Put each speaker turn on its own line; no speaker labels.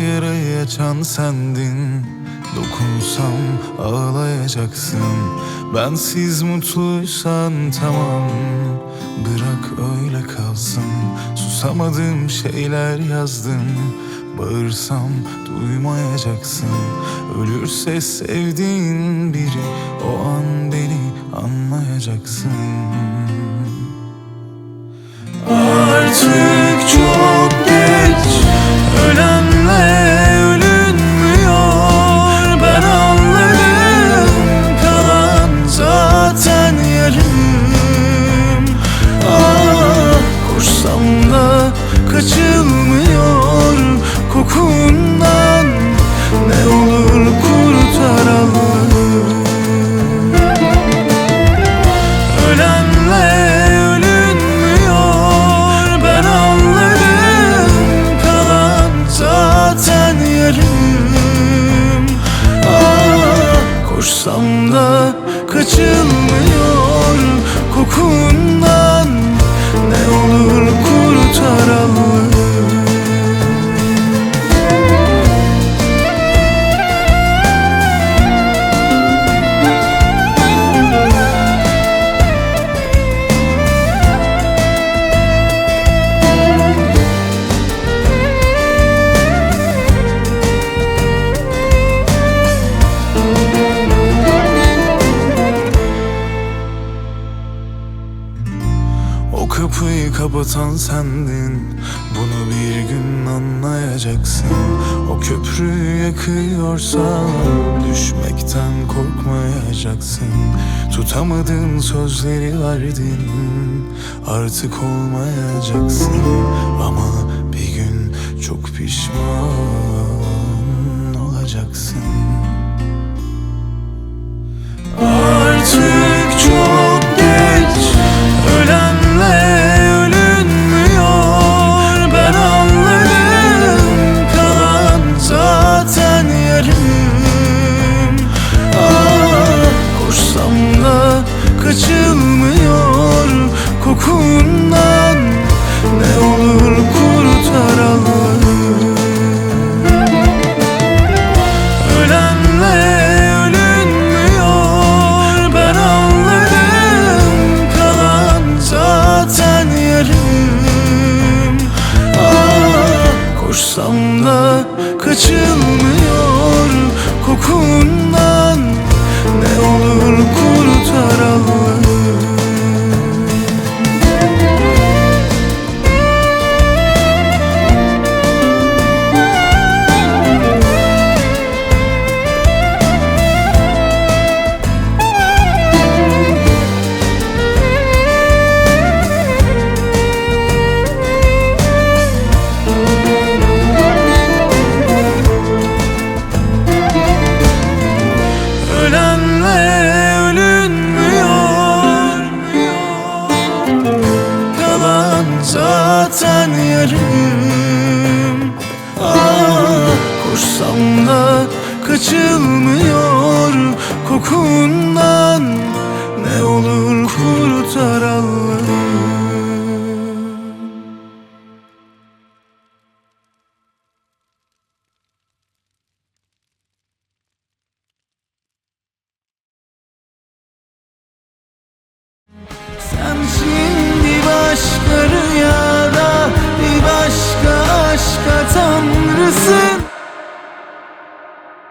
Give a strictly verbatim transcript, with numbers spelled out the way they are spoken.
yarayı açan sendin. Dokunsam ağlayacaksın. Bensiz mutluysan tamam, bırak öyle kalsın. Susamadığım şeyler yazdım, bağırsam duymayacaksın. Ölürse sevdiğin biri, o an beni anlayacaksın. Artık çok geç, ölenle ölünmüyor. Ben anladım, kalan zaten yarım. Ah, koşsam da kaçılmıyor kokundan. Ne olur kurtaralım. Ölenle ölünmüyor. Ben anladım, kalan zaten yarım. Ah, koşsam da kaçılmıyor kokundan. Ne olur kurtaralım. O kapıyı kapatan sendin, bunu bir gün anlayacaksın. O köprüyü yakıyorsan düşmekten korkmayacaksın. Tutamadığın sözleri verdin, artık olmayacaksın. Ama bir gün çok pişman olacaksın. Artık çok geç, ölenle ölünmüyor. Ben anladım, kalan zaten yarım. Ah, koşsam da kaçılmıyor kokundan. Ne olur kurtaralım. Ölenle ölünmüyor. Ben anladım, kalan zaten yarım. Ah, koşsam da kaçılmıyor kokundan. Ne olur kurtaralım. Ölenle ölünmüyor, kalan zaten yarım. Ah, koşsam da kaçılmıyor kokundan. Ne olur kurtaralım. Sen şimdi başka rüyada, bir başka aşka tanrısın.